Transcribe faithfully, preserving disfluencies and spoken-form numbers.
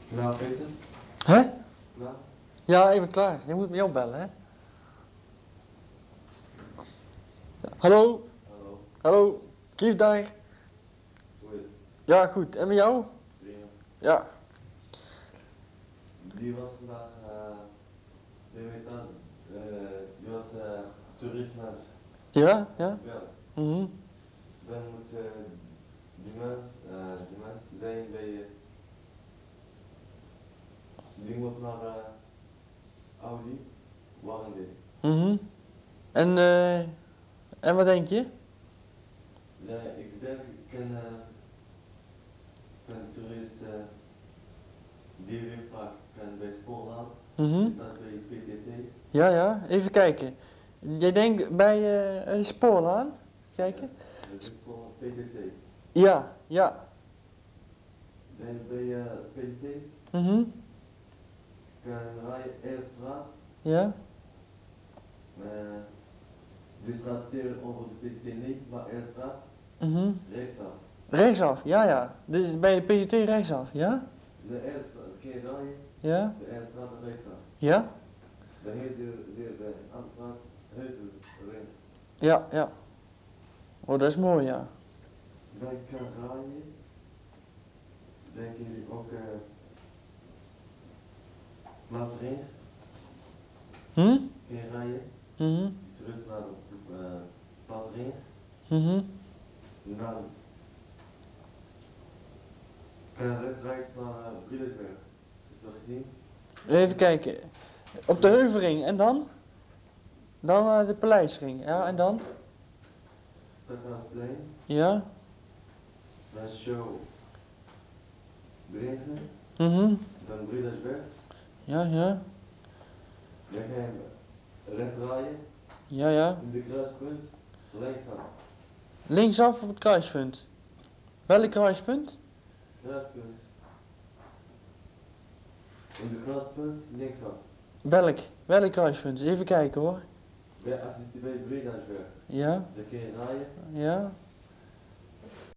Klaar, Peter? Hè? Klaar? Ja, ik ben klaar. Je moet me opbellen, hè? Ja. Hallo? Hallo. Hallo? Kief daar? Zo is het. Ja, goed. En met jou? Prima. Ja. Die was vandaag, uh, ben je thuis? Uh, die was uh, toeristmens. Ja? Ja? Gebeld. Mhm. Dan moet uh, die mens, uh, die mens zijn bij je. Die moet naar uh, Audi, warranty. Mhm. En, eh, en wat denk je? Ja, ik denk, ik kan, uh, kan de toerist uh, die weer vragen, kan bij Spoorlaan, Mhm. die staat bij P T T. Ja, ja. Even kijken. Jij denkt bij eh een spoorlaan? Kijken? Ja, dat is voor P T T. Ja, ja. Dan bij uh, P T T Mhm. kan rijden Eerstraat. Ja. Uh, die straat tegen over de P T T niet, maar Eerstraat. Mhm. Rechtsaf. Rechtsaf, ja, ja. Dus bij P T T rechtsaf, ja? De Eerstraat, kun je rijden? Ja. De Eerstraat rechtsaf. Ja? Dan heet ze de Amstraat Heuvelring. Ja, ja. Oh, dat is mooi, ja. Dan kan rijden. Dan kun je ook uh, Maasring. Hm? Kun je rijden. Mhm. Terug naar de uh, Maasring. Mhm. Dan kan je recht rijden naar uh, Brillenberg. Is dat gezien? Even kijken. Op de Heuvering en dan? Dan uh, de Paleisring, ja, en dan? Stadhuisplein. Ja. Dan show Bregen. Mhm. Dan Brillenberg. Ja, ja. Dan ga je recht rijden. Ja, ja. In de kruispunt. Linksaf. Linksaf op het kruispunt. Welk kruispunt? Kruispunt. In de kruispunt. Linksaf. Welk? Welk kruispunt? Even kijken hoor. Bij assistent bij Brillenberg. Ja. Dan kun je rijden. Ja.